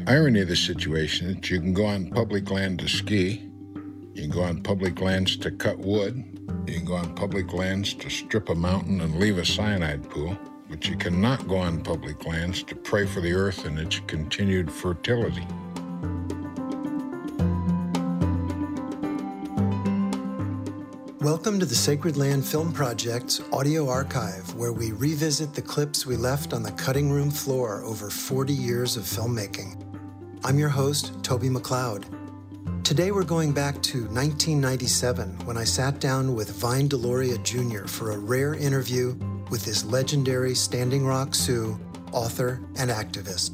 irony of the situation is that you can go on public land to ski, you can go on public lands to cut wood, you can go on public lands to strip a mountain and leave a cyanide pool, but you cannot go on public lands to pray for the earth and its continued fertility. Welcome to the Sacred Land Film Project's audio archive, where we revisit the clips we left on the cutting room floor over 40 years of filmmaking. I'm your host, Toby McLeod. Today we're going back to 1997, when I sat down with Vine Deloria Jr. for a rare interview with this legendary Standing Rock Sioux author and activist.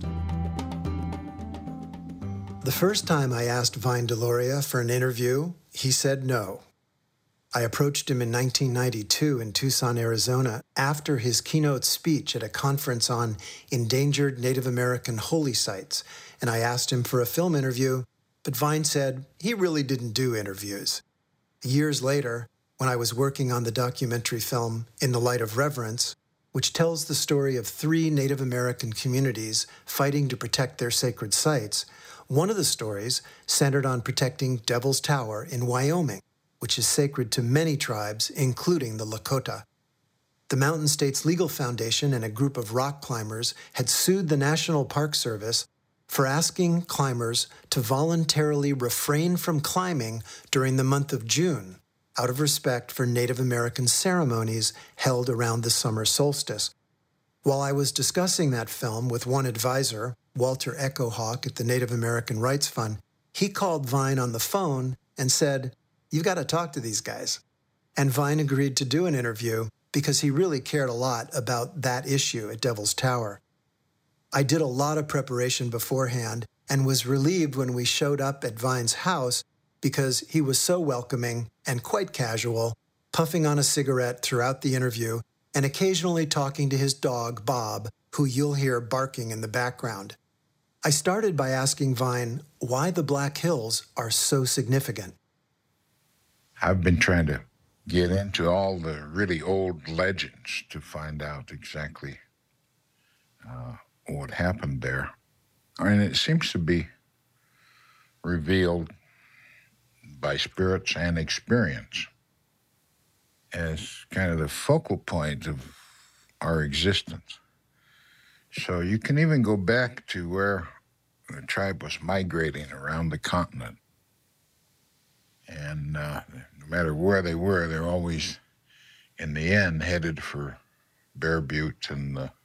The first time I asked Vine Deloria for an interview, he said no. I approached him in 1992 in Tucson, Arizona, after his keynote speech at a conference on endangered Native American holy sites, and I asked him for a film interview, but Vine said he really didn't do interviews. Years later, when I was working on the documentary film In the Light of Reverence, which tells the story of 3 Native American communities fighting to protect their sacred sites, one of the stories centered on protecting Devil's Tower in Wyoming, which is sacred to many tribes, including the Lakota. The Mountain States Legal Foundation and a group of rock climbers had sued the National Park Service for asking climbers to voluntarily refrain from climbing during the month of June, out of respect for Native American ceremonies held around the summer solstice. While I was discussing that film with one advisor, Walter Echo Hawk at the Native American Rights Fund, he called Vine on the phone and said, "You've got to talk to these guys." And Vine agreed to do an interview because he really cared a lot about that issue at Devil's Tower. I did a lot of preparation beforehand and was relieved when we showed up at Vine's house because he was so welcoming and quite casual, puffing on a cigarette throughout the interview and occasionally talking to his dog, Bob, who you'll hear barking in the background. I started by asking Vine why the Black Hills are so significant. I've been trying to get into all the really old legends to find out exactly what happened there. And it seems to be revealed by spirits and experience as kind of the focal point of our existence. So you can even go back to where the tribe was migrating around the continent. And no matter where they were, they're always, in the end, headed for Bear Butte and the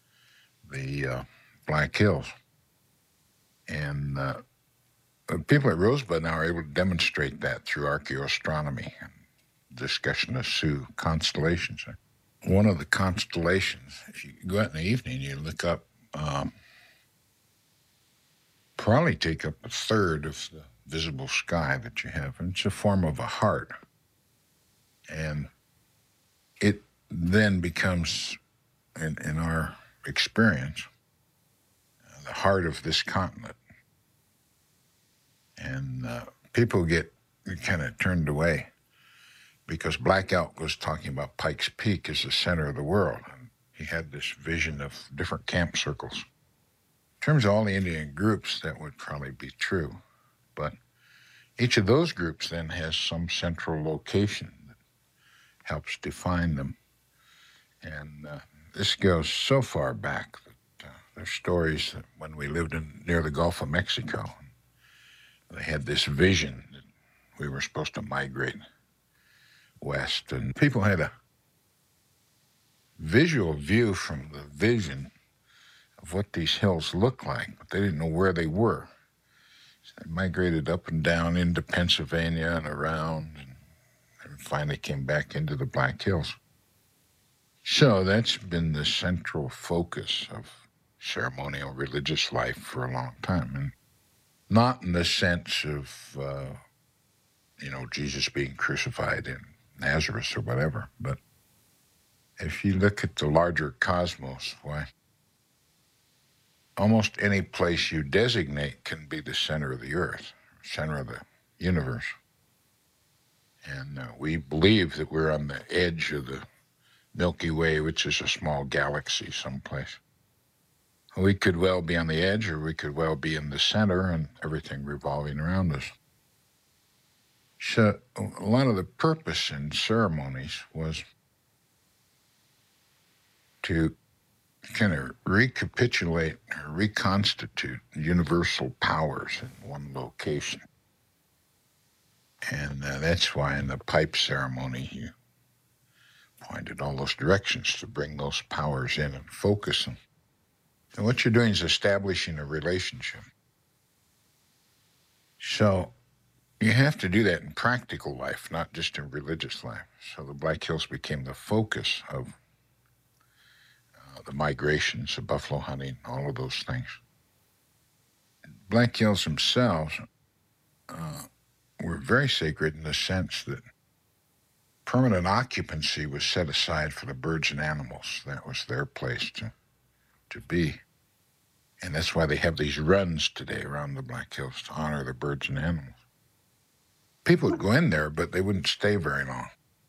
Black Hills. And people at Rosebud now are able to demonstrate that through archaeoastronomy and discussion of Sioux constellations. One of the constellations, if you go out in the evening, you look up, probably take up a third of the visible sky that you have, and it's a form of a heart. And it then becomes, in our experience, the heart of this continent. And people get kind of turned away because Black Elk was talking about Pikes Peak as the center of the world. And he had this vision of different camp circles. In terms of all the Indian groups, that would probably be true. But each of those groups then has some central location that helps define them. And this goes so far back that there's stories that when we lived near the Gulf of Mexico, they had this vision that we were supposed to migrate west. And people had a visual view from the vision of what these hills looked like, but they didn't know where they were. So they migrated up and down into Pennsylvania and around, and finally came back into the Black Hills. So that's been the central focus of ceremonial religious life for a long time. And not in the sense of, Jesus being crucified in Nazareth or whatever, but if you look at the larger cosmos, why, almost any place you designate can be the center of the earth, center of the universe. And we believe that we're on the edge of the Milky Way, which is a small galaxy someplace. We could well be on the edge, or we could well be in the center and everything revolving around us. So a lot of the purpose in ceremonies was to kind of recapitulate or reconstitute universal powers in one location. And that's why in the pipe ceremony you pointed all those directions to bring those powers in and focus them. And what you're doing is establishing a relationship. So you have to do that in practical life, not just in religious life. So the Black Hills became the focus of the migrations, the buffalo hunting, all of those things. Black Hills themselves were very sacred in the sense that permanent occupancy was set aside for the birds and animals. That was their place to be. And that's why they have these runs today around the Black Hills to honor the birds and animals. People would go in there, but they wouldn't stay very long.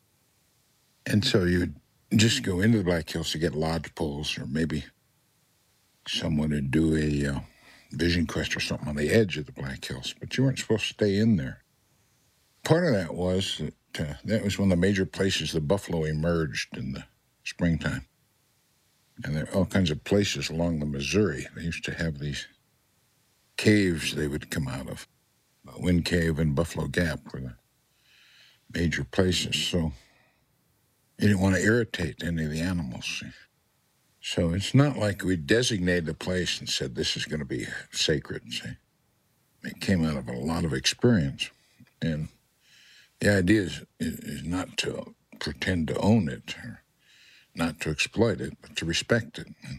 And so you'd just go into the Black Hills to get lodge poles, or maybe someone would do a vision quest or something on the edge of the Black Hills, but you weren't supposed to stay in there. Part of that was that that was one of the major places the buffalo emerged in the springtime. And there are all kinds of places along the Missouri. They used to have these caves they would come out of. Wind Cave and Buffalo Gap were the major places. So you didn't want to irritate any of the animals. So it's not like we designated a place and said, this is going to be sacred. See? It came out of a lot of experience. And the idea is not to pretend to own it, or not to exploit it, but to respect it. And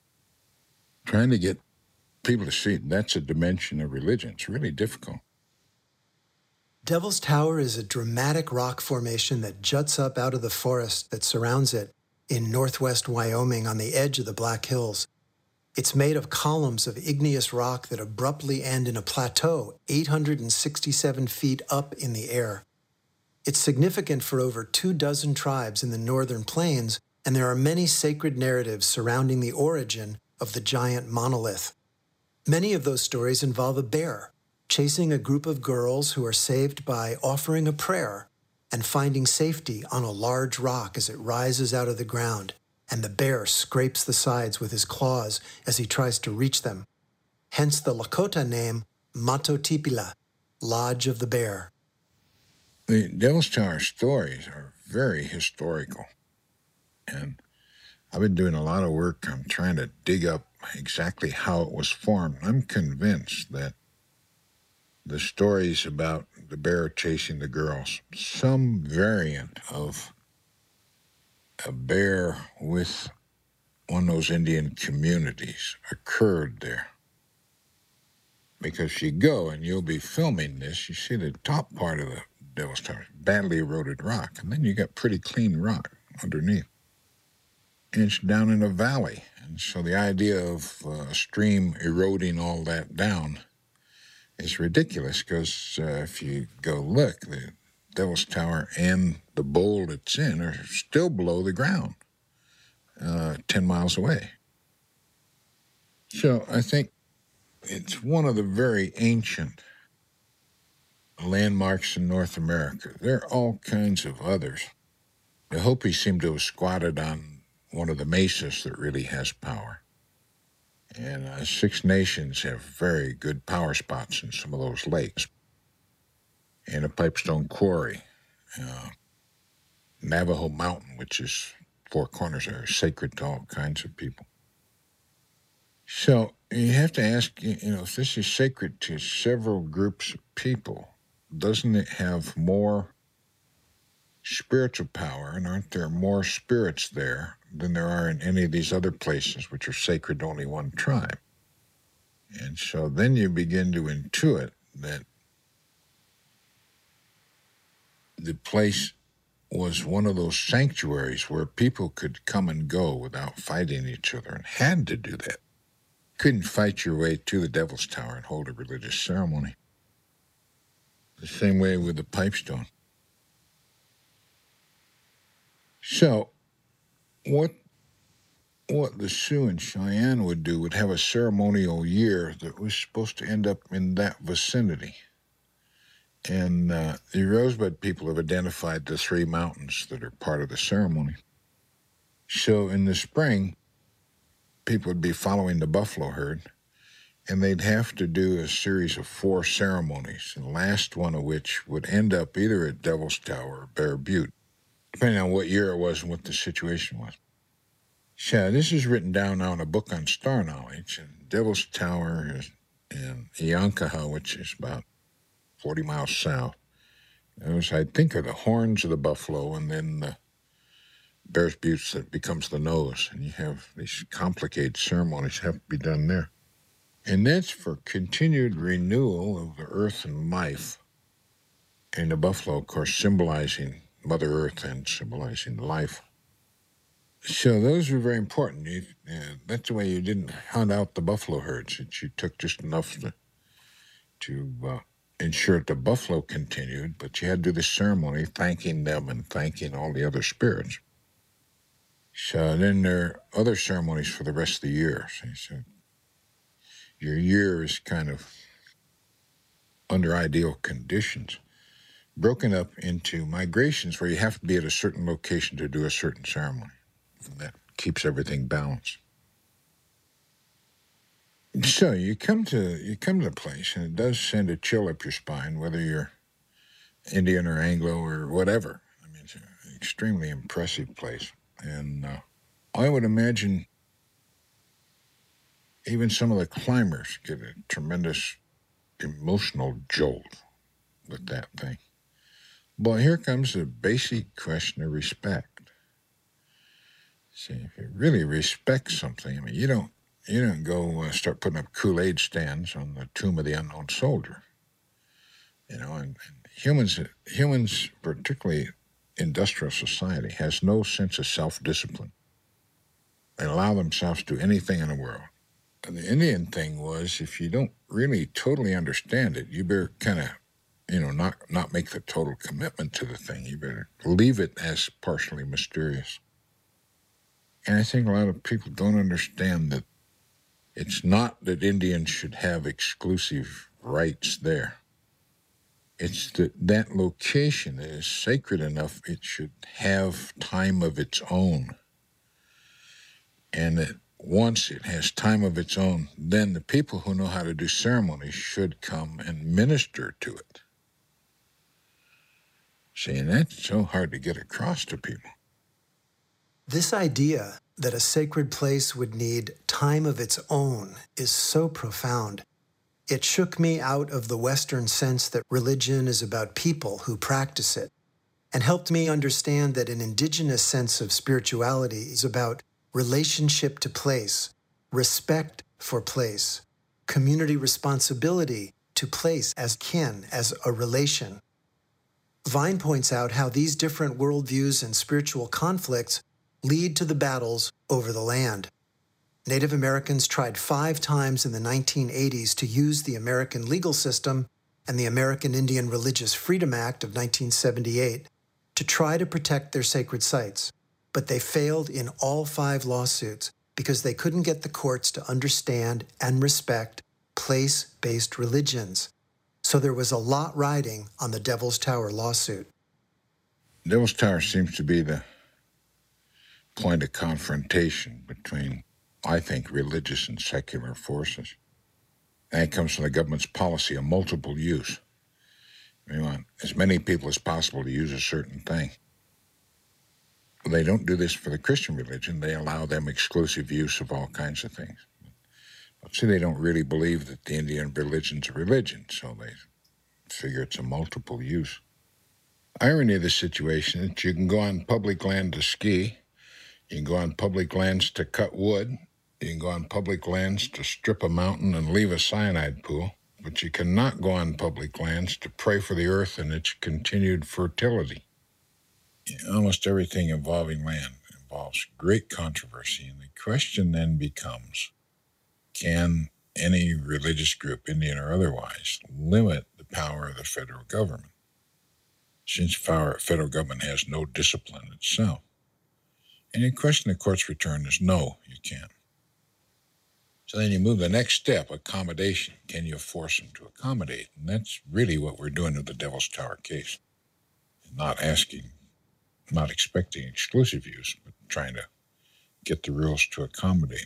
trying to get people to see that's a dimension of religion. It's really difficult. Devil's Tower is a dramatic rock formation that juts up out of the forest that surrounds it in northwest Wyoming on the edge of the Black Hills. It's made of columns of igneous rock that abruptly end in a plateau 867 feet up in the air. It's significant for over 24 tribes in the northern plains, and there are many sacred narratives surrounding the origin of the giant monolith. Many of those stories involve a bear chasing a group of girls who are saved by offering a prayer and finding safety on a large rock as it rises out of the ground, and the bear scrapes the sides with his claws as he tries to reach them. Hence the Lakota name Matotipila, Lodge of the Bear. The Devil's Tower stories are very historical. And I've been doing a lot of work on trying to dig up exactly how it was formed. I'm convinced that the stories about the bear chasing the girls, some variant of a bear with one of those Indian communities occurred there. Because you go and you'll be filming this, you see the top part of the Devil's Tower, badly eroded rock, and then you got pretty clean rock underneath. And it's down in a valley. And so the idea of a stream eroding all that down is ridiculous, because if you go look, the Devil's Tower and the bowl it's in are still below the ground, 10 miles away. So I think it's one of the very ancient landmarks in North America. There are all kinds of others. The Hopi seem to have squatted on one of the mesas that really has power. And Six Nations have very good power spots in some of those lakes. And a Pipestone Quarry, Navajo Mountain, which is Four Corners, are sacred to all kinds of people. So you have to ask, if this is sacred to several groups of people, doesn't it have more spiritual power, and aren't there more spirits there than there are in any of these other places which are sacred to only one tribe? And so then you begin to intuit that the place was one of those sanctuaries where people could come and go without fighting each other, and had to do that. Couldn't fight your way to the Devil's Tower and hold a religious ceremony. The same way with the Pipestone. So, what what the Sioux and Cheyenne would do would have a ceremonial year that was supposed to end up in that vicinity. And the Rosebud people have identified the 3 mountains that are part of the ceremony. So in the spring, people would be following the buffalo herd, and they'd have to do a series of 4 ceremonies, the last one of which would end up either at Devil's Tower or Bear Butte, depending on what year it was and what the situation was. So this is written down now in a book on star knowledge, and Devil's Tower is in Yankaha, which is about 40 miles south. Those, I think, are the horns of the buffalo, and then the Bear's Butte that becomes the nose, and you have these complicated ceremonies have to be done there. And that's for continued renewal of the earth and life. And the buffalo, of course, symbolizing Mother Earth and symbolizing life. So those were very important. That's the way you didn't hunt out the buffalo herds. You took just enough to ensure that the buffalo continued, but you had to do this ceremony thanking them and thanking all the other spirits. So then there are other ceremonies for the rest of the year. So your year is kind of under ideal conditions, broken up into migrations where you have to be at a certain location to do a certain ceremony. And that keeps everything balanced. So you come to the place, and it does send a chill up your spine, whether you're Indian or Anglo or whatever. I mean, it's an extremely impressive place. And I would imagine even some of the climbers get a tremendous emotional jolt with that thing. But here comes the basic question of respect. See, if you really respect something, I mean, you don't go start putting up Kool-Aid stands on the tomb of the unknown soldier. And humans, particularly industrial society, has no sense of self-discipline. They allow themselves to do anything in the world. And the Indian thing was, if you don't really totally understand it, you better kind of, not make the total commitment to the thing. You better leave it as partially mysterious. And I think a lot of people don't understand that it's not that Indians should have exclusive rights there. It's that location is sacred enough it should have time of its own. And that once it has time of its own, then the people who know how to do ceremonies should come and minister to it. See, and that's so hard to get across to people. This idea that a sacred place would need time of its own is so profound. It shook me out of the Western sense that religion is about people who practice it, and helped me understand that an indigenous sense of spirituality is about relationship to place, respect for place, community responsibility to place as kin, as a relation. Vine points out how these different worldviews and spiritual conflicts lead to the battles over the land. Native Americans tried 5 times in the 1980s to use the American legal system and the American Indian Religious Freedom Act of 1978 to try to protect their sacred sites, but they failed in all 5 lawsuits because they couldn't get the courts to understand and respect place-based religions. So there was a lot riding on the Devil's Tower lawsuit. Devil's Tower seems to be the point of confrontation between, I think, religious and secular forces. And it comes from the government's policy of multiple use. We want as many people as possible to use a certain thing. They don't do this for the Christian religion. They allow them exclusive use of all kinds of things. But see, they don't really believe that the Indian religion's a religion, so they figure it's a multiple use. Irony of the situation is that you can go on public land to ski, you can go on public lands to cut wood, you can go on public lands to strip a mountain and leave a cyanide pool, but you cannot go on public lands to pray for the earth and its continued fertility. Almost everything involving land involves great controversy, and the question then becomes, can any religious group, Indian or otherwise, limit the power of the federal government? Since the federal government has no discipline itself. And the question the court's return is no, you can't. So then you move the next step, accommodation. Can you force them to accommodate? And that's really what we're doing with the Devil's Tower case. Not expecting exclusive use, but trying to get the rules to accommodate.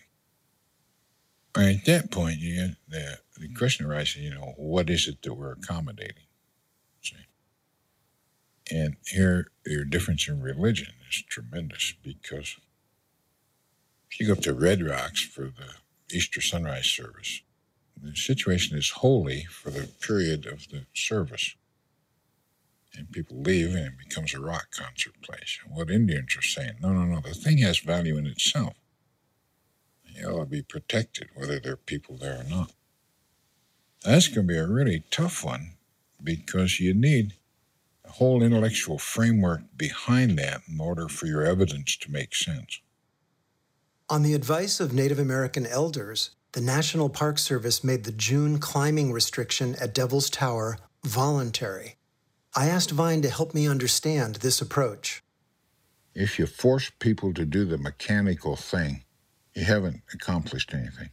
All right, at that point, you get the question arises, what is it that we're accommodating? See? And here, your difference in religion is tremendous, because if you go up to Red Rocks for the Easter sunrise service, the situation is holy for the period of the service. And people leave, and it becomes a rock concert place. And what Indians are saying, no, the thing has value in itself. It ought to be protected, whether there are people there or not. That's going to be a really tough one, because you need a whole intellectual framework behind that in order for your evidence to make sense. On the advice of Native American elders, the National Park Service made the June climbing restriction at Devil's Tower voluntary. I asked Vine to help me understand this approach. If you force people to do the mechanical thing, you haven't accomplished anything.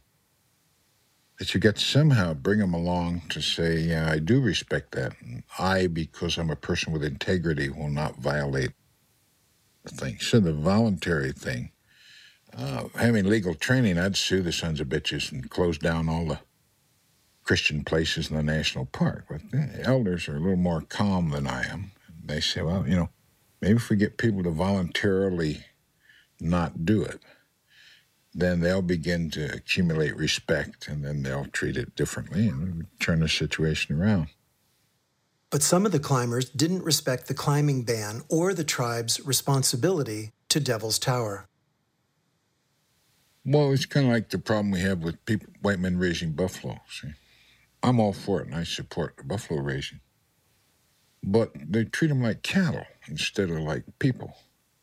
But you got to somehow bring them along to say, yeah, I do respect that. And I, because I'm a person with integrity, will not violate the thing. So the voluntary thing, having legal training, I'd sue the sons of bitches and close down all the Christian places in the national park. But the elders are a little more calm than I am. They say, well, maybe if we get people to voluntarily not do it, then they'll begin to accumulate respect, and then they'll treat it differently and turn the situation around. But some of the climbers didn't respect the climbing ban or the tribe's responsibility to Devil's Tower. Well, it's kind of like the problem we have with white men raising buffalo. See, I'm all for it, and I support the buffalo raising. But they treat them like cattle instead of like people.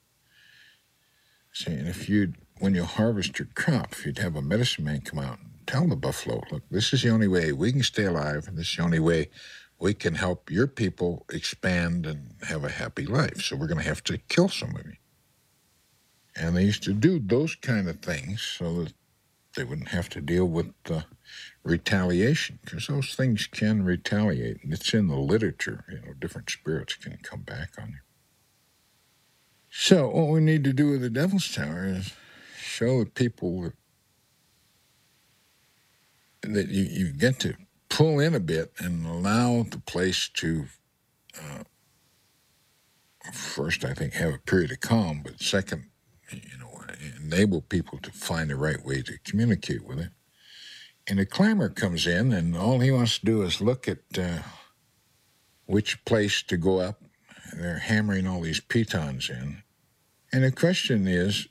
See, and when you harvest your crop, if you'd have a medicine man come out and tell the buffalo, look, this is the only way we can stay alive, and this is the only way we can help your people expand and have a happy life. So we're going to have to kill some of you. And they used to do those kind of things so that they wouldn't have to deal with retaliation, because those things can retaliate. And it's in the literature, different spirits can come back on you. So what we need to do with the Devil's Tower is show the people that you get to pull in a bit and allow the place to, first, I think, have a period of calm, but second, enable people to find the right way to communicate with it. And the climber comes in, and all he wants to do is look at which place to go up. They're hammering all these pitons in. And the question is,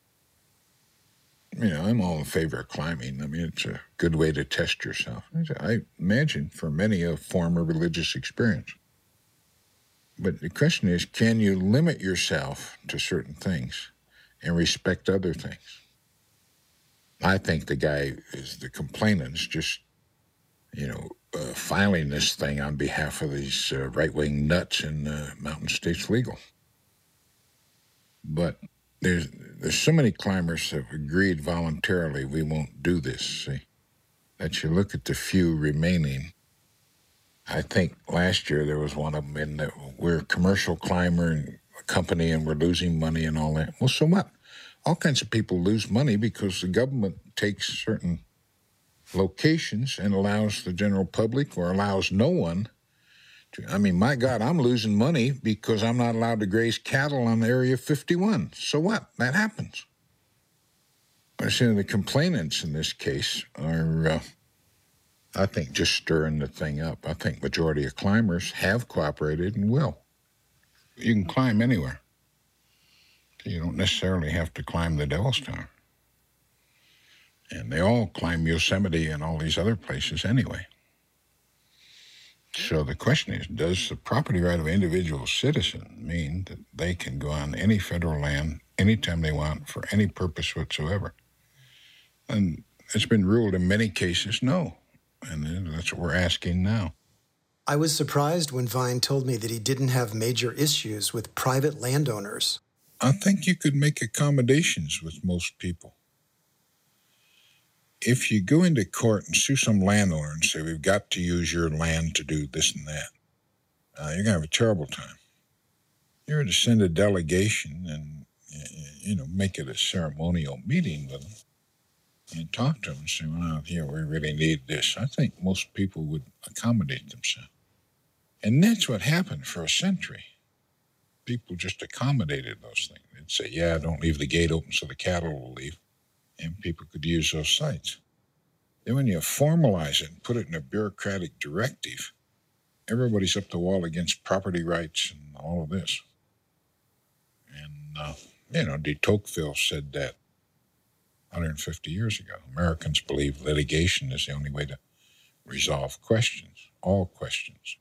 I'm all in favor of climbing. I mean, it's a good way to test yourself. I imagine for many a form of religious experience. But the question is, can you limit yourself to certain things and respect other things? I think the guy the complainant's just, filing this thing on behalf of these right-wing nuts in Mountain States Legal. But there's so many climbers that have agreed voluntarily we won't do this, see, that you look at the few remaining. I think last year there was one of them in that we're a commercial climber and a company and we're losing money and all that. Well, so what? All kinds of people lose money because the government takes certain locations and allows the general public or allows no one to. My God, I'm losing money because I'm not allowed to graze cattle on Area 51. So what? That happens. I see the complainants in this case are, I think, just stirring the thing up. I think majority of climbers have cooperated and will. You can climb anywhere. You don't necessarily have to climb the Devil's Tower. And they all climb Yosemite and all these other places anyway. So the question is, does the property right of an individual citizen mean that they can go on any federal land anytime they want for any purpose whatsoever? And it's been ruled in many cases no. And that's what we're asking now. I was surprised when Vine told me that he didn't have major issues with private landowners. I think you could make accommodations with most people. If you go into court and sue some landowner and say, we've got to use your land to do this and that, you're going to have a terrible time. You're to send a delegation and, make it a ceremonial meeting with them and talk to them and say, well, we really need this. I think most people would accommodate themselves. And that's what happened for a century. People just accommodated those things. They'd say, yeah, don't leave the gate open so the cattle will leave. And people could use those sites. Then when you formalize it and put it in a bureaucratic directive, everybody's up the wall against property rights and all of this. And, de Tocqueville said that 150 years ago. Americans believe litigation is the only way to resolve questions, all questions.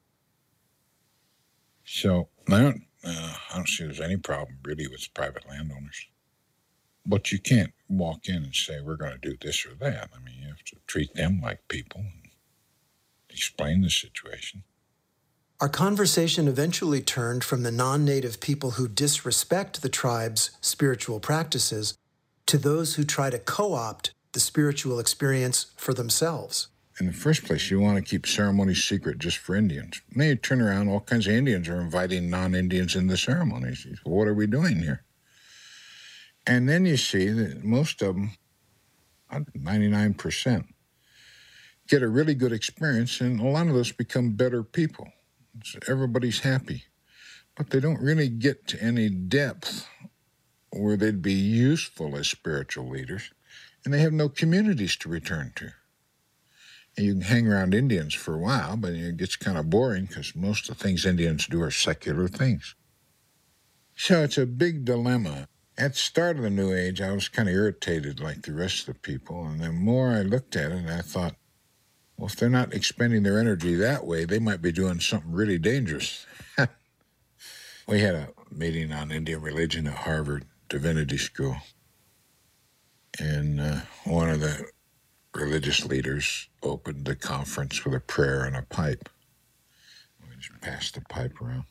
So I don't see there's any problem really with private landowners. But you can't walk in and say, we're going to do this or that. I mean, you have to treat them like people and explain the situation. Our conversation eventually turned from the non-native people who disrespect the tribe's spiritual practices to those who try to co-opt the spiritual experience for themselves. In the first place, you want to keep ceremonies secret just for Indians. And then you turn around, all kinds of Indians are inviting non-Indians in the ceremonies. Well, what are we doing here? And then you see that most of them, 99%, get a really good experience, and a lot of those become better people. So everybody's happy. But they don't really get to any depth where they'd be useful as spiritual leaders, and they have no communities to return to. And you can hang around Indians for a while, but it gets kind of boring because most of the things Indians do are secular things. So it's a big dilemma. At the start of the New Age, I was kind of irritated like the rest of the people, and the more I looked at it, I thought, well, if they're not expending their energy that way, they might be doing something really dangerous. We had a meeting on Indian religion at Harvard Divinity School, and one of the religious leaders opened the conference with a prayer and a pipe. We just passed the pipe around.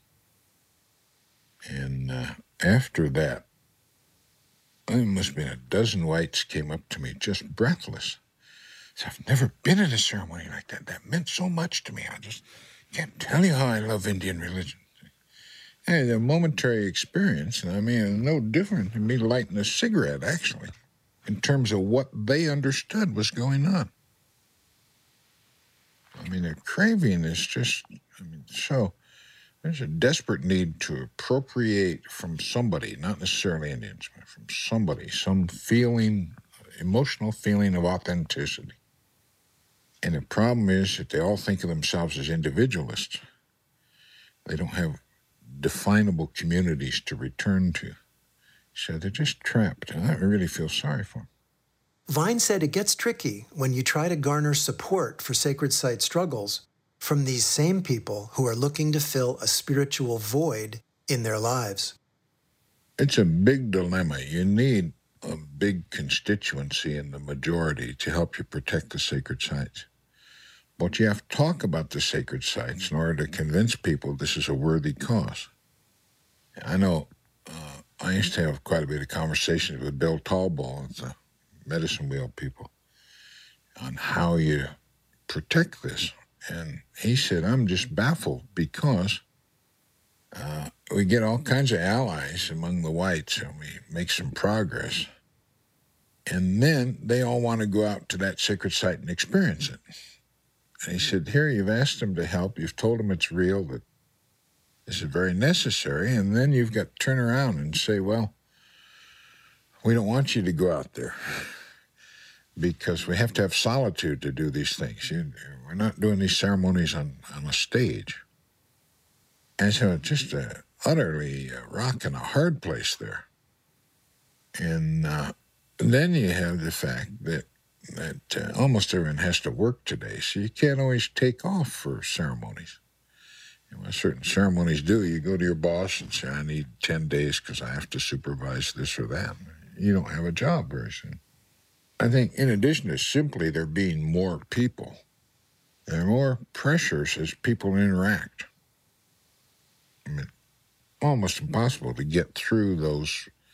And after that, there must have been a dozen whites came up to me just breathless. So I've never been in a ceremony like that. That meant so much to me. I just can't tell you how I love Indian religion. Hey, a momentary experience, and I mean, no different than me lighting a cigarette, actually, in terms of what they understood was going on. I mean, their craving is just, so there's a desperate need to appropriate from somebody, not necessarily Indians, but from somebody, some feeling, emotional feeling of authenticity. And the problem is that they all think of themselves as individualists. They don't have definable communities to return to. So they're just trapped, and I really feel sorry for them. Vine said it gets tricky when you try to garner support for sacred site struggles from these same people who are looking to fill a spiritual void in their lives. It's a big dilemma. You need a big constituency in the majority to help you protect the sacred sites. But you have to talk about the sacred sites in order to convince people this is a worthy cause. I know I used to have quite a bit of conversations with Bill Tallbull at the Medicine Wheel people on how you protect this. And he said, I'm just baffled because we get all kinds of allies among the whites and we make some progress. And then they all want to go out to that sacred site and experience it. And he said, here, you've asked them to help. You've told them it's real, that this is very necessary. And then you've got to turn around and say, well, we don't want you to go out there because we have to have solitude to do these things. We're not doing these ceremonies on a stage. And so it's just utterly a rock and a hard place there. And then you have the fact that almost everyone has to work today, so you can't always take off for ceremonies. And when certain ceremonies do, you go to your boss and say, I need 10 days because I have to supervise this or that. You don't have a job very soon. I think in addition to simply there being more people, there are more pressures as people interact. I mean, almost impossible to get through those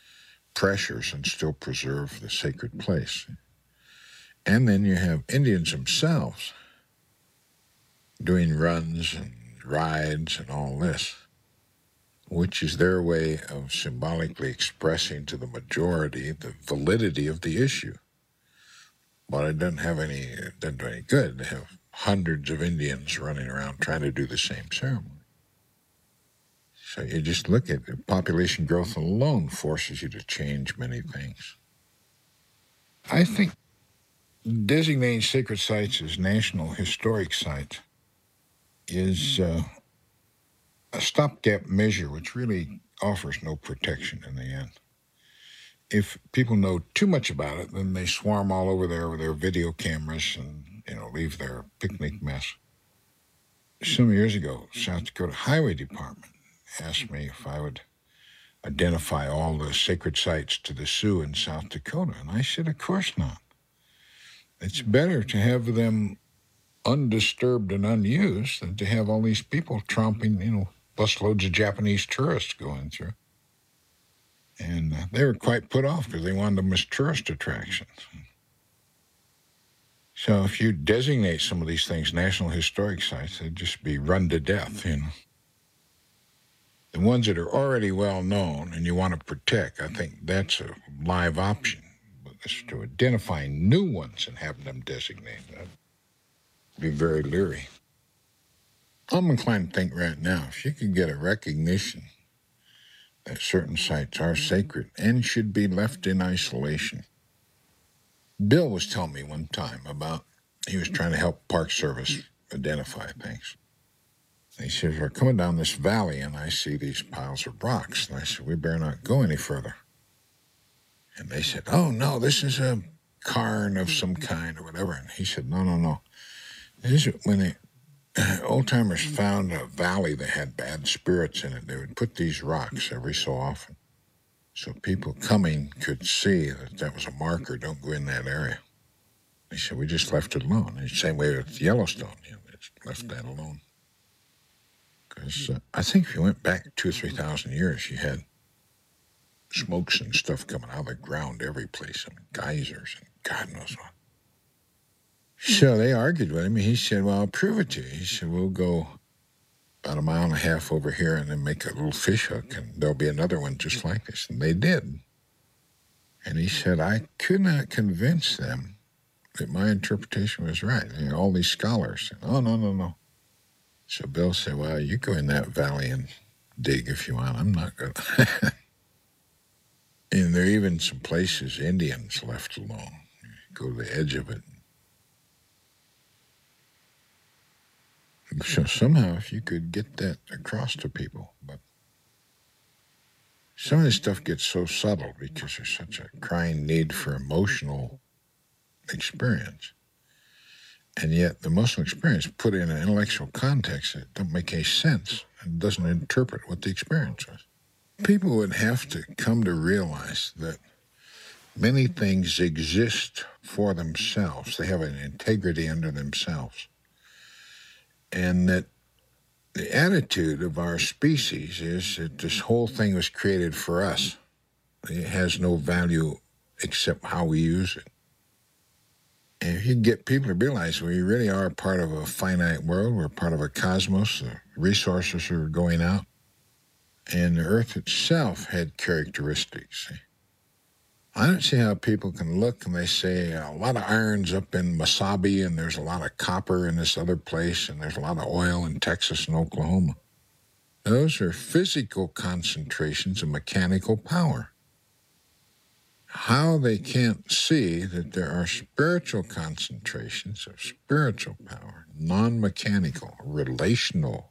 pressures and still preserve the sacred place. And then you have Indians themselves doing runs and rides and all this, which is their way of symbolically expressing to the majority the validity of the issue. But it doesn't do any good. They have hundreds of Indians running around trying to do the same ceremony. So you just look at it, population growth alone forces you to change many things. I think designating sacred sites as national historic sites is a stopgap measure which really offers no protection in the end. If people know too much about it, then they swarm all over there with their video cameras and, leave their picnic mess. Some years ago, South Dakota Highway Department asked me if I would identify all the sacred sites to the Sioux in South Dakota, and I said, of course not. It's better to have them undisturbed and unused than to have all these people tromping, busloads of Japanese tourists going through. And they were quite put off because they wanted them as tourist attractions. So if you designate some of these things national historic sites, they'd just be run to death, The ones that are already well known and you want to protect, I think that's a live option. But as to identifying new ones and having them designated, I'd be very leery. I'm inclined to think right now, if you could get a recognition that certain sites are sacred and should be left in isolation. Bill was telling me one time he was trying to help Park Service identify things. He says, we're coming down this valley and I see these piles of rocks. And I said, we better not go any further. And they said, oh, no, this is a cairn of some kind or whatever. And he said, no. This is when the old-timers found a valley that had bad spirits in it. They would put these rocks every so often so people coming could see that was a marker. Don't go in that area. He said, we just left it alone. And the same way with Yellowstone. We just left that alone. Because I think if you went back 2,000 or 3,000 years, you had smokes and stuff coming out of the ground every place, geysers and God knows what. So they argued with him. He said, well, I'll prove it to you. He said, we'll go about 1.5 miles over here and then make a little fish hook, and there'll be another one just like this. And they did. And he said, I could not convince them that my interpretation was right. All these scholars said, oh, no. So Bill said, well, you go in that valley and dig if you want. I'm not going to. And there are even some places Indians left alone. You go to the edge of it. So somehow, if you could get that across to people, but some of this stuff gets so subtle because there's such a crying need for emotional experience. And yet the emotional experience put in an intellectual context that don't make any sense and doesn't interpret what the experience was. People would have to come to realize that many things exist for themselves. They have an integrity under themselves. And that the attitude of our species is that this whole thing was created for us. It has no value except how we use it. And if you get people to realize we really are part of a finite world, we're part of a cosmos, the resources are going out, and the Earth itself had characteristics. I don't see how people can look and they say a lot of iron's up in Wasabi and there's a lot of copper in this other place and there's a lot of oil in Texas and Oklahoma. Those are physical concentrations of mechanical power. How they can't see that there are spiritual concentrations of spiritual power, non-mechanical, relational,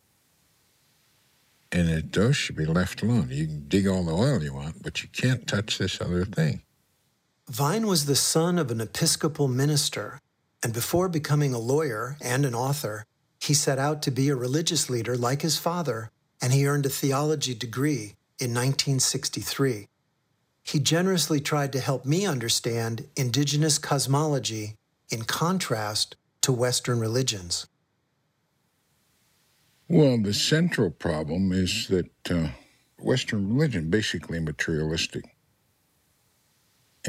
and that those should be left alone. You can dig all the oil you want, but you can't touch this other thing. Vine was the son of an Episcopal minister, and before becoming a lawyer and an author, he set out to be a religious leader like his father, and he earned a theology degree in 1963. He generously tried to help me understand indigenous cosmology in contrast to Western religions. Well, the central problem is that Western religion basically materialistic.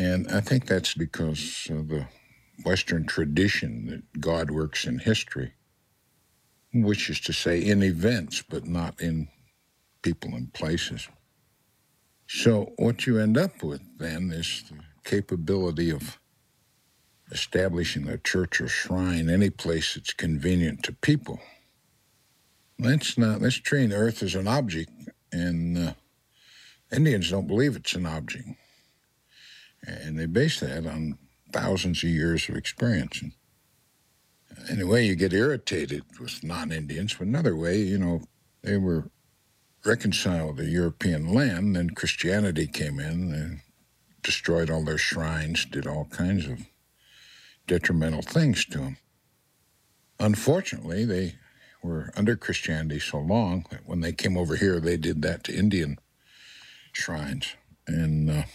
And I think that's because of the Western tradition that God works in history, which is to say in events, but not in people and places. So what you end up with then is the capability of establishing a church or shrine any place that's convenient to people. Let's train Earth as an object, and Indians don't believe it's an object. And they base that on thousands of years of experience. And in a way, you get irritated with non-Indians, but another way, they were reconciled to European land, then Christianity came in and destroyed all their shrines, did all kinds of detrimental things to them. Unfortunately, they were under Christianity so long that when they came over here, they did that to Indian shrines. And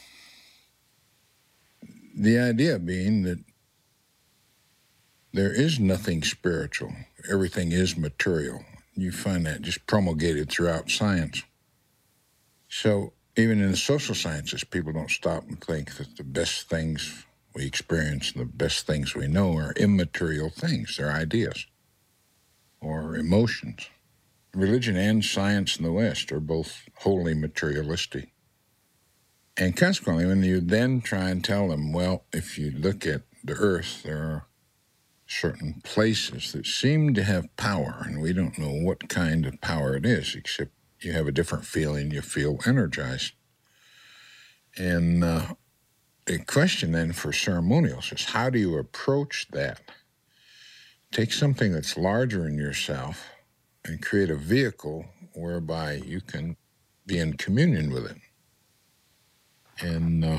the idea being that there is nothing spiritual. Everything is material. You find that just promulgated throughout science. So even in the social sciences, people don't stop and think that the best things we experience, the best things we know are immaterial things. They're ideas or emotions. Religion and science in the West are both wholly materialistic. And consequently, when you then try and tell them, well, if you look at the Earth, there are certain places that seem to have power, and we don't know what kind of power it is, except you have a different feeling, you feel energized. And the question then for ceremonials is, how do you approach that? Take something that's larger in yourself and create a vehicle whereby you can be in communion with it. And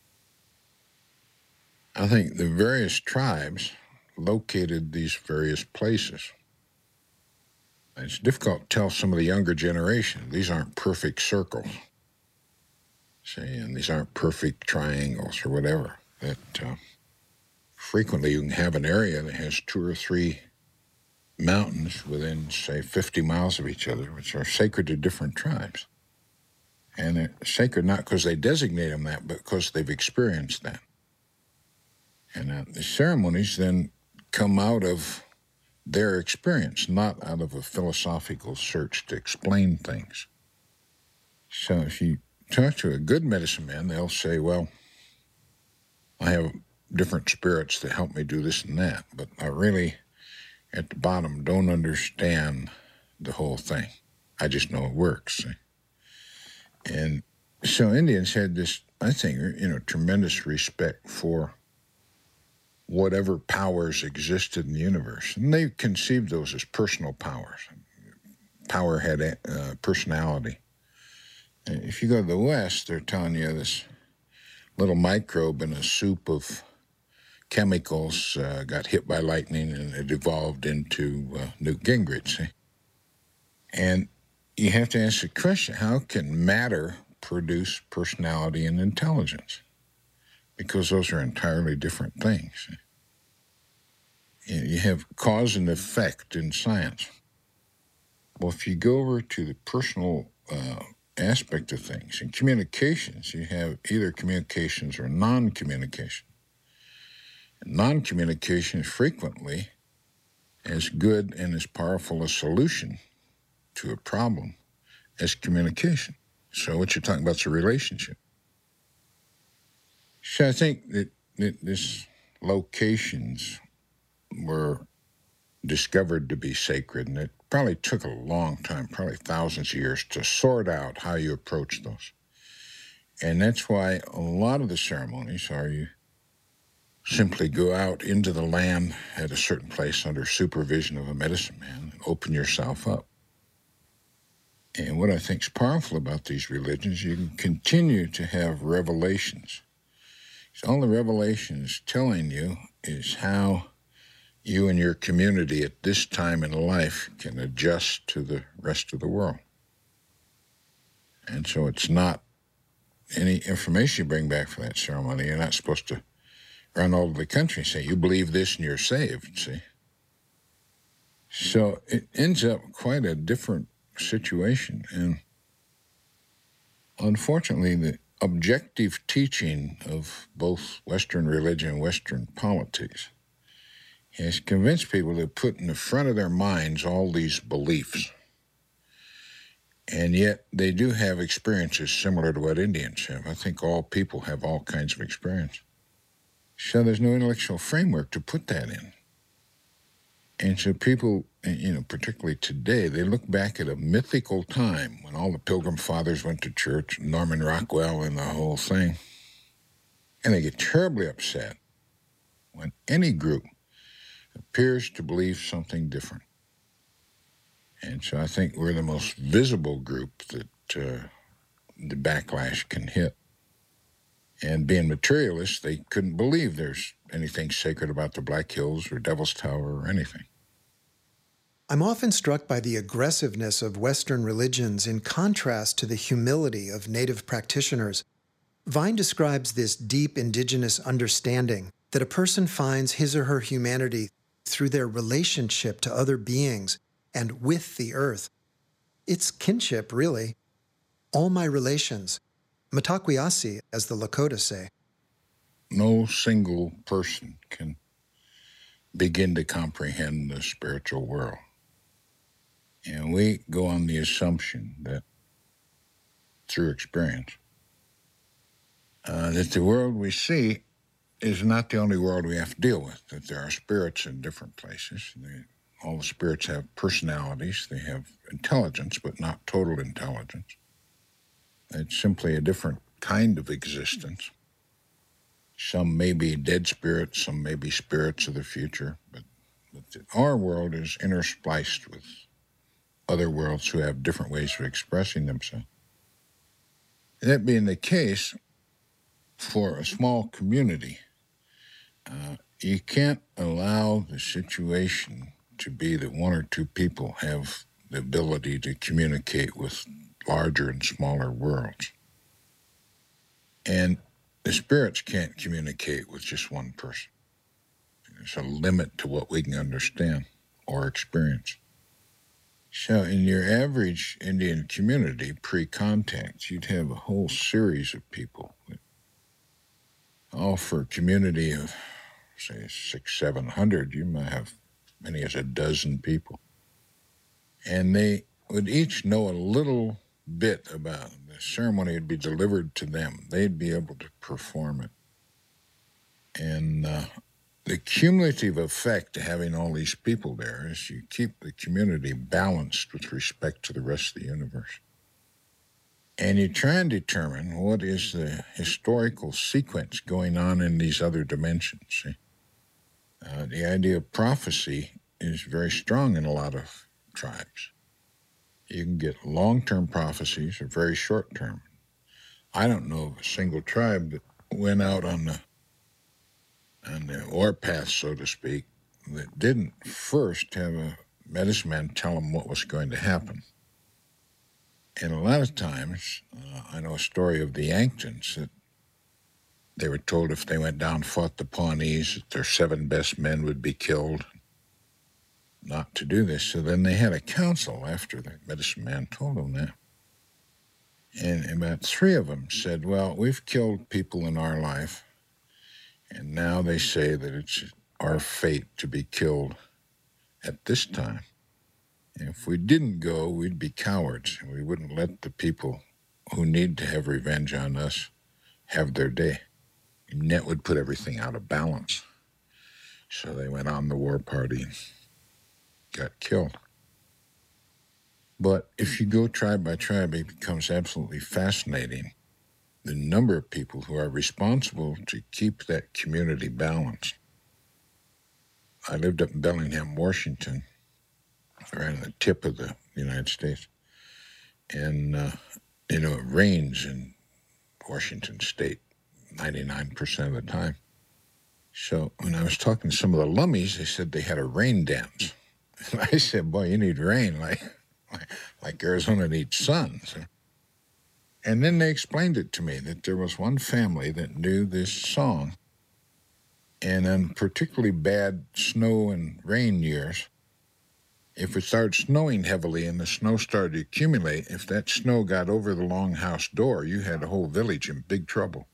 I think the various tribes located these various places. It's difficult to tell some of the younger generation, these aren't perfect circles, say, and these aren't perfect triangles or whatever. That frequently you can have an area that has 2 or 3 mountains within, say, 50 miles of each other, which are sacred to different tribes. And they're sacred not because they designate them that, but because they've experienced that. And the ceremonies then come out of their experience, not out of a philosophical search to explain things. So if you talk to a good medicine man, they'll say, well, I have different spirits that help me do this and that, but I really, at the bottom, don't understand the whole thing. I just know it works. And so Indians had this, I think, tremendous respect for whatever powers existed in the universe. And they conceived those as personal powers. Power had personality. And if you go to the West, they're telling you this little microbe in a soup of chemicals got hit by lightning and it evolved into Newt Gingrich. See? And you have to ask the question, how can matter produce personality and intelligence? Because those are entirely different things. You have cause and effect in science. Well, if you go over to the personal aspect of things, in communications, you have either communications or non-communication. And non-communication is frequently as good and as powerful a solution to a problem as communication. So what you're talking about is a relationship. So I think that these locations were discovered to be sacred, and it probably took a long time, probably thousands of years, to sort out how you approach those. And that's why a lot of the ceremonies are you simply go out into the land at a certain place under supervision of a medicine man and open yourself up. And what I think is powerful about these religions, you can continue to have revelations. So all the revelations telling you is how you and your community at this time in life can adjust to the rest of the world. And so it's not any information you bring back for that ceremony. You're not supposed to run all over the country and say, you believe this and you're saved, see? So it ends up quite a different situation. And unfortunately, objective teaching of both Western religion and Western politics has convinced people to put in the front of their minds all these beliefs. And yet they do have experiences similar to what Indians have. I think all people have all kinds of experience. So there's no intellectual framework to put that in. And so people, particularly today, they look back at a mythical time when all the Pilgrim Fathers went to church, Norman Rockwell and the whole thing, and they get terribly upset when any group appears to believe something different. And so I think we're the most visible group that the backlash can hit. And being materialists, they couldn't believe there's anything sacred about the Black Hills or Devil's Tower or anything. I'm often struck by the aggressiveness of Western religions in contrast to the humility of Native practitioners. Vine describes this deep indigenous understanding that a person finds his or her humanity through their relationship to other beings and with the earth. It's kinship, really. All my relations. Mataquiasi, as the Lakota say. No single person can begin to comprehend the spiritual world. And we go on the assumption that, through experience, that the world we see is not the only world we have to deal with, that there are spirits in different places. All the spirits have personalities. They have intelligence, but not total intelligence. It's simply a different kind of existence. Some may be dead spirits, some may be spirits of the future, but our world is interspliced with other worlds who have different ways of expressing themselves. That being the case, for a small community, you can't allow the situation to be that one or two people have the ability to communicate with larger and smaller worlds. And the spirits can't communicate with just one person. There's a limit to what we can understand or experience. So in your average Indian community, pre-contact, you'd have a whole series of people. All for a community of, say, 600-700, you might have many as a dozen people. And they would each know a little bit about it. The ceremony would be delivered to them. They'd be able to perform it. And the cumulative effect of having all these people there is you keep the community balanced with respect to the rest of the universe. And you try and determine what is the historical sequence going on in these other dimensions. See? The idea of prophecy is very strong in a lot of tribes. You can get long-term prophecies or very short-term. I don't know of a single tribe that went out on the warpath, so to speak, that didn't first have a medicine man tell them what was going to happen. And a lot of times, I know a story of the Yanktons that they were told if they went down and fought the Pawnees, that their 7 best men would be killed, not to do this. So then they had a council after the medicine man told them that. And about 3 of them said, well, we've killed people in our life, and now they say that it's our fate to be killed at this time. And if we didn't go, we'd be cowards, and we wouldn't let the people who need to have revenge on us have their day. And that would put everything out of balance. So they went on the war party and got killed. But if you go tribe by tribe, it becomes absolutely fascinating the number of people who are responsible to keep that community balanced. I lived up in Bellingham, Washington, right on the tip of the United States. And, it rains in Washington State 99% of the time. So when I was talking to some of the Lummies, they said they had a rain dance. And I said, boy, you need rain like Arizona needs sun. So, and then they explained it to me that there was one family that knew this song. And on particularly bad snow and rain years, If it started snowing heavily and the snow started to accumulate, if that snow got over the longhouse door, you had a whole village in big trouble.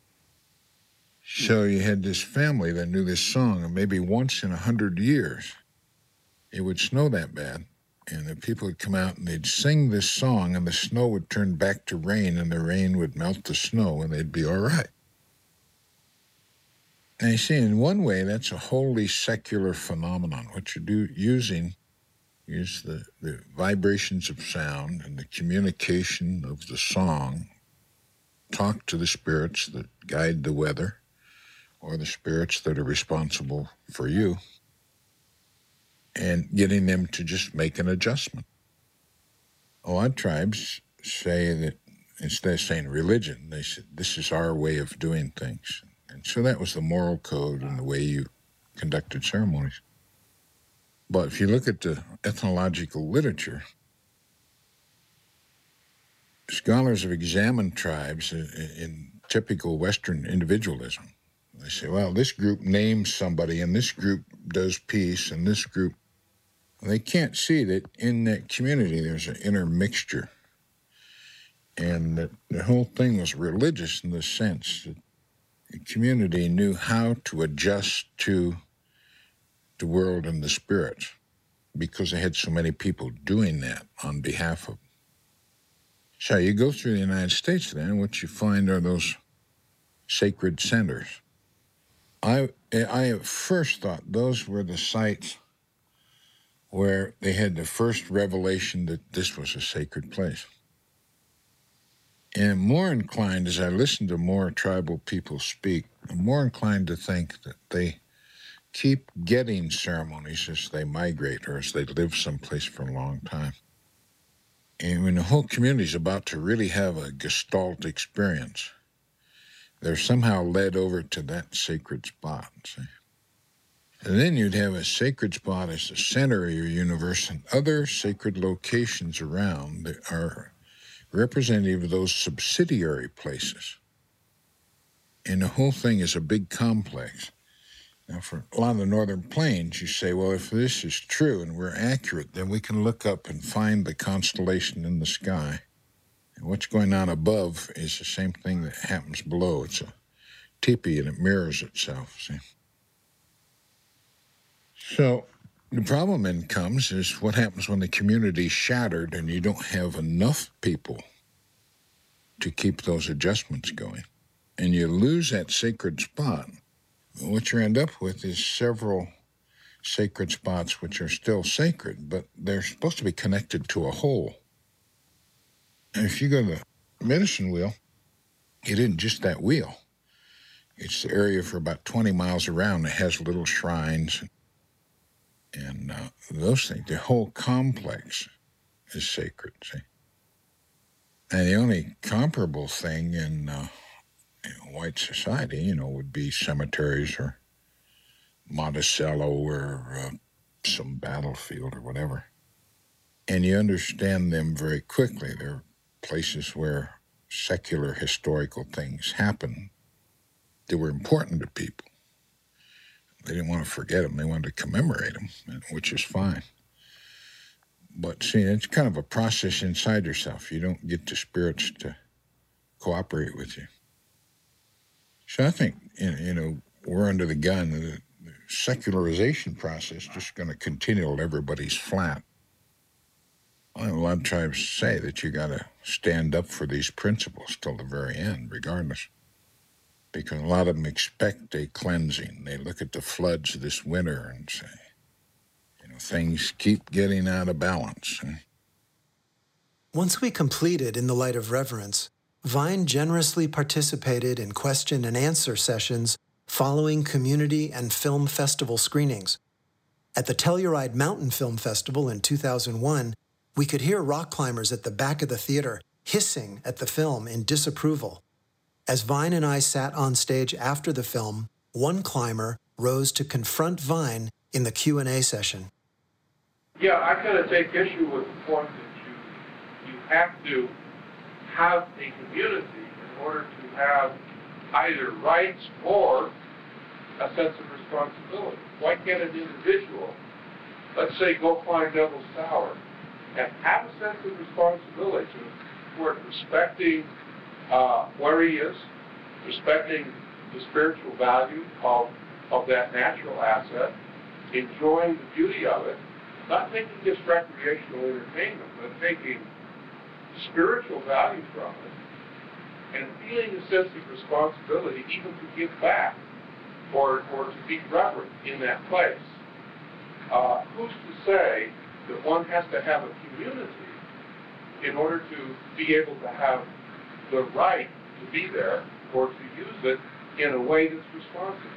So you had this family that knew this song, and maybe once in 100 years, it would snow that bad, and the people would come out and they'd sing this song, and the snow would turn back to rain, and the rain would melt the snow, and they'd be all right. And you see, in one way, that's a wholly secular phenomenon. What you're using is the vibrations of sound and the communication of the song. Talk to the spirits that guide the weather, or the spirits that are responsible for you, and getting them to just make an adjustment. A lot of tribes say that instead of saying religion, they said, this is our way of doing things. And so that was the moral code and the way you conducted ceremonies. But if you look at the ethnological literature, scholars have examined tribes in typical Western individualism. They say, well, this group names somebody, and this group does peace, and this group. They can't see that in that community there's an intermixture, and that the whole thing was religious in the sense that the community knew how to adjust to the world and the spirits because they had so many people doing that on behalf of them. So you go through the United States then, and what you find are those sacred centers. I at first thought those were the sites where they had the first revelation that this was a sacred place. And I'm more inclined, as I listen to more tribal people speak, I'm more inclined to think that they keep getting ceremonies as they migrate or as they live someplace for a long time. And when the whole community is about to really have a gestalt experience, they're somehow led over to that sacred spot. See? And then you'd have a sacred spot as the center of your universe and other sacred locations around that are representative of those subsidiary places. And the whole thing is a big complex. Now, for a lot of the northern plains, you say, well, if this is true and we're accurate, then we can look up and find the constellation in the sky. And what's going on above is the same thing that happens below. It's a teepee, and it mirrors itself, see? So the problem then comes is what happens when the community's shattered and you don't have enough people to keep those adjustments going. And you lose that sacred spot. What you end up with is several sacred spots which are still sacred, but they're supposed to be connected to a whole. And if you go to the medicine wheel, it isn't just that wheel. It's the area for about 20 miles around that has little shrines and those things. The whole complex is sacred, see? And the only comparable thing in white society, would be cemeteries or Monticello or some battlefield or whatever. And you understand them very quickly. They're places where secular historical things happen that were important to people. They didn't want to forget them. They wanted to commemorate them, which is fine. But see, it's kind of a process inside yourself. You don't get the spirits to cooperate with you. So I think, we're under the gun. The secularization process is just going to continue till everybody's flat. A lot of tribes say that you got to stand up for these principles till the very end, regardless. Because a lot of them expect a cleansing. They look at the floods this winter and say, things keep getting out of balance. Once we completed In the Light of Reverence, Vine generously participated in question and answer sessions following community and film festival screenings. At the Telluride Mountain Film Festival in 2001, we could hear rock climbers at the back of the theater hissing at the film in disapproval. As Vine and I sat on stage after the film, one climber rose to confront Vine in the Q&A session. Yeah, I kind of take issue with the point that you have to have a community in order to have either rights or a sense of responsibility. Why can't an individual let's say, go climb Devil's Tower, and have a sense of responsibility toward respecting where he is, respecting the spiritual value of that natural asset, enjoying the beauty of it, not taking just recreational entertainment, but taking spiritual value from it, and feeling a sense of responsibility even to give back or to be reverent in that place. Who's to say that one has to have a community in order to be able to have the right to be there or to use it in a way that's responsible?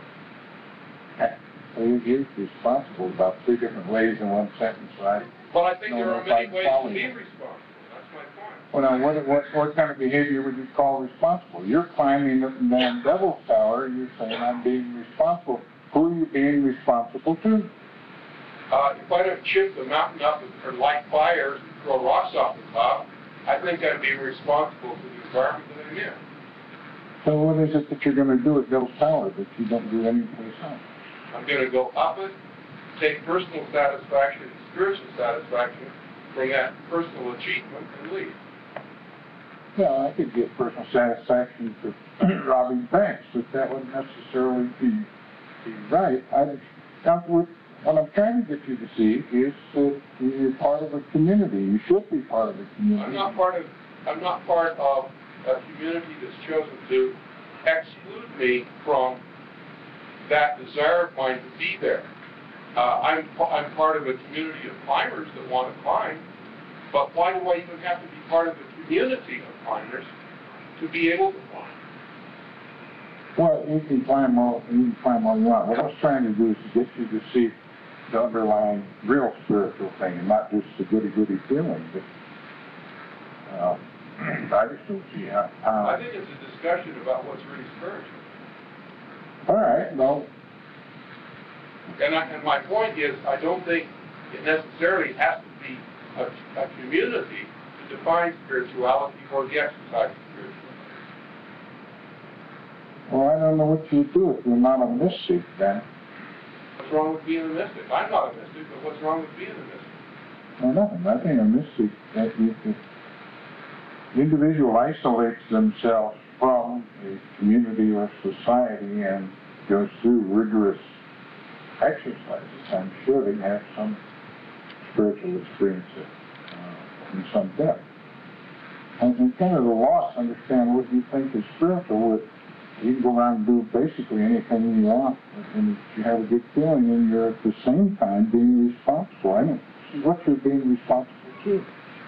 Well, you used responsible about 3 different ways in one sentence, right? Well, I think there are many ways to be responsible. That's my point. Well, now, what kind of behavior would you call responsible? You're climbing the Devil's Tower. You're saying I'm being responsible. Who are you being responsible to? If I don't chip the mountain up or light fires and throw rocks off the top, I think I'm being responsible for the environment that I'm in. So what is it that you're going to do at Devil's Tower that you don't do anyplace else? I'm going to go up it, take personal satisfaction and spiritual satisfaction from that personal achievement, and leave. Yeah, I could get personal satisfaction for robbing banks, but that wouldn't necessarily be right. What I'm trying to get you to see is that you're part of a community. You should be part of a community. I'm not part of a community that's chosen to exclude me from that desire of mine to be there. I'm part of a community of climbers that want to climb, but why do I even have to be part of a community of climbers to be able to climb? Well, you can climb all you want. What I was trying to do is to get you to see the underlying real spiritual thing, and not just the goody-goody feeling. But I just don't see how. I think it's a discussion about what's really spiritual. All right, well. And my point is, I don't think it necessarily has to be a community to define spirituality or the exercise of spirituality. Well, I don't know what you do if you're not a mystic, then. What's wrong with being a mystic? I'm not a mystic, but what's wrong with being a mystic? Well, nothing. I think a mystic, the individual isolates themselves from a community or society and goes through rigorous exercises. I'm sure they have some spiritual experience in some depth. And kind of the loss, understand what you think is spiritual. You can go around and do basically anything you want, and if you have a good feeling, and you're at the same time being responsible. I mean, what you're being responsible to.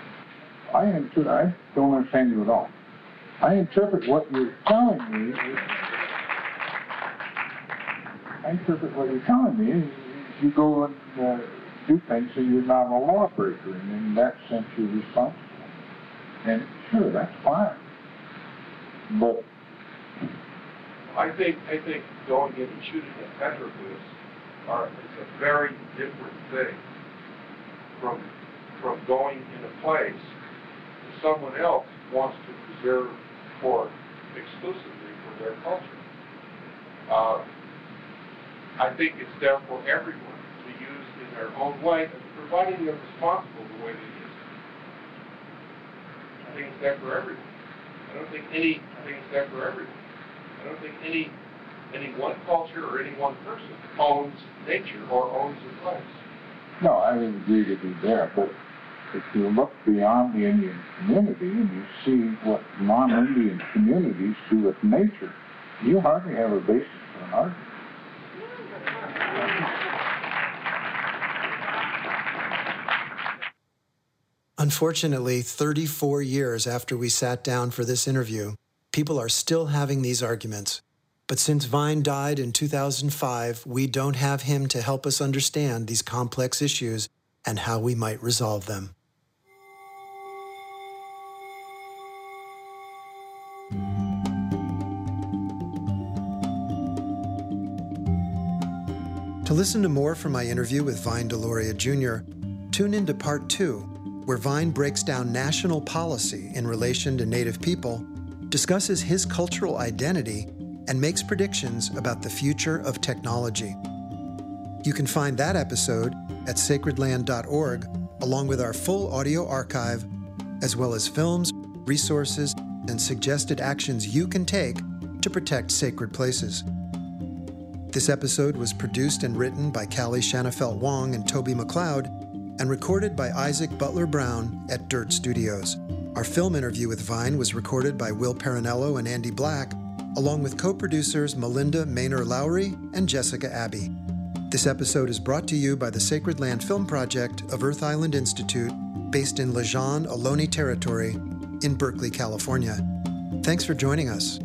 I don't understand you at all. I interpret what you're telling me is you go and do things and you're not a lawbreaker, and in that sense you're responsible. And sure, that's fine. But I think going in and shooting at petroglyphs is a very different thing from going in a place that someone else wants to preserve exclusively for their culture. I think it's there for everyone to use in their own way, providing they're responsible the way they use it. I think it's there for everyone. I think it's there for everyone. I don't think any one culture or any one person owns nature or owns a place. No, I would agree to be there, but if you look beyond the Indian community and you see what non-Indian communities do with nature, you hardly have a basis for an argument. Unfortunately, 34 years after we sat down for this interview, people are still having these arguments. But since Vine died in 2005, we don't have him to help us understand these complex issues and how we might resolve them. To listen to more from my interview with Vine Deloria Jr., tune into Part 2, where Vine breaks down national policy in relation to Native people, discusses his cultural identity, and makes predictions about the future of technology. You can find that episode at sacredland.org, along with our full audio archive, as well as films, resources, and suggested actions you can take to protect sacred places. This episode was produced and written by Callie Shanafelt Wong and Toby McLeod, and recorded by Isaac Butler Brown at Dirt Studios. Our film interview with Vine was recorded by Will Paranello and Andy Black, along with co-producers Melinda Maynor-Lowry and Jessica Abbey. This episode is brought to you by the Sacred Land Film Project of Earth Island Institute, based in Lejeune, Ohlone Territory in Berkeley, California. Thanks for joining us.